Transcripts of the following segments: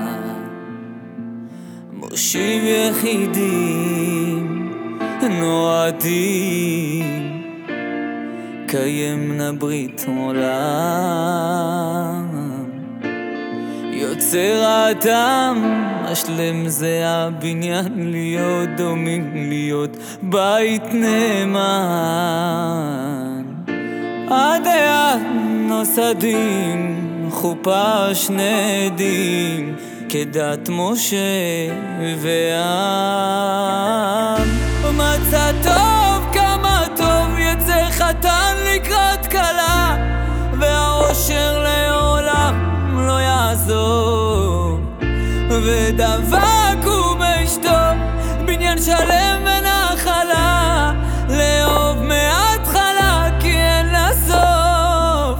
מושיב יחידים נועדים קיימנה ברית עולם. יוצר האדם השלם זה הבניין, להיות דומים, להיות בית נאמן. עד היד נוסדים חופה שני עדים כדת משה ועם. מצא טוב כמה טוב יצא חתן לקראת כלה, והאושר לעולם לא יעזור. ודבק הוא באשתו בניין שלם ונחלה, לאהוב מההתחלה כי אין לה סוף.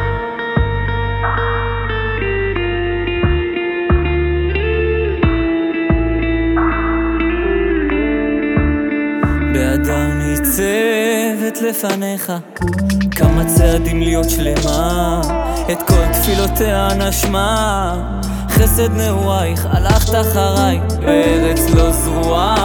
באדם ניצבת לפניך כמה צעדים להיות שלמה, את כל תפילותיה נשמה. חסד נעורייך הלכת אחריי בארץ לא זרועה.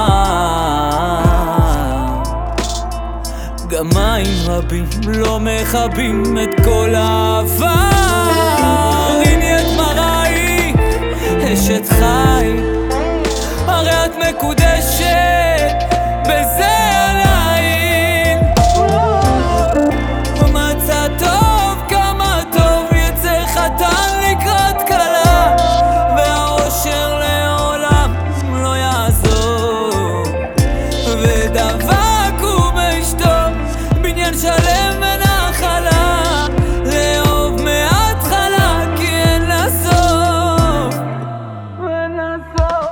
גם מים רבים לא מכבים את כל האהבה. הריני את מראי אשת חי, הרי את מקודשת בזה עליין. מצא טוב כמה טוב יצא חתן לקראת כלה, והאושר לעולם לא יעזור. ודבק הוא באשתו בניין שלם ונחלה, לאהוב מההתחלה כי אין לה סוף. אין לה סוף.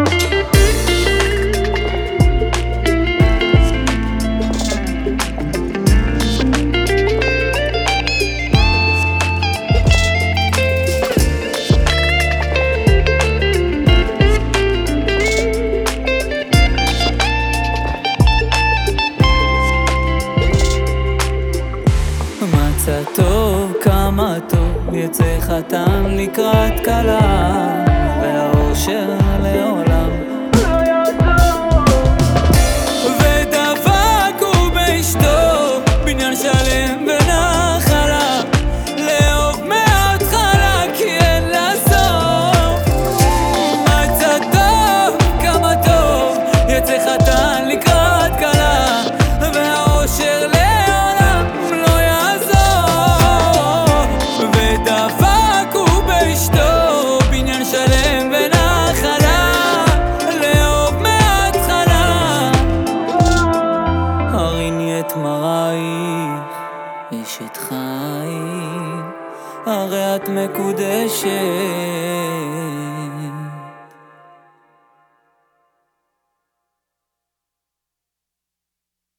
מצא טוב כמה טוב יצא חתן לקראת כלה, והאושר לעולם לא יעזור. ודבק הוא באשתו בניין שלם ונחלה, לאהוב מההתחלה כי אין לה סוף. מצא טוב כמה טוב יצא חתן לקראת כלה, והאושר לעולם לא יעזור. ודבק הוא באשתו בניין שלם ונחלה, לאהוב מההתחלה. הריני את מראייך אשת חי, הרי את מקודשת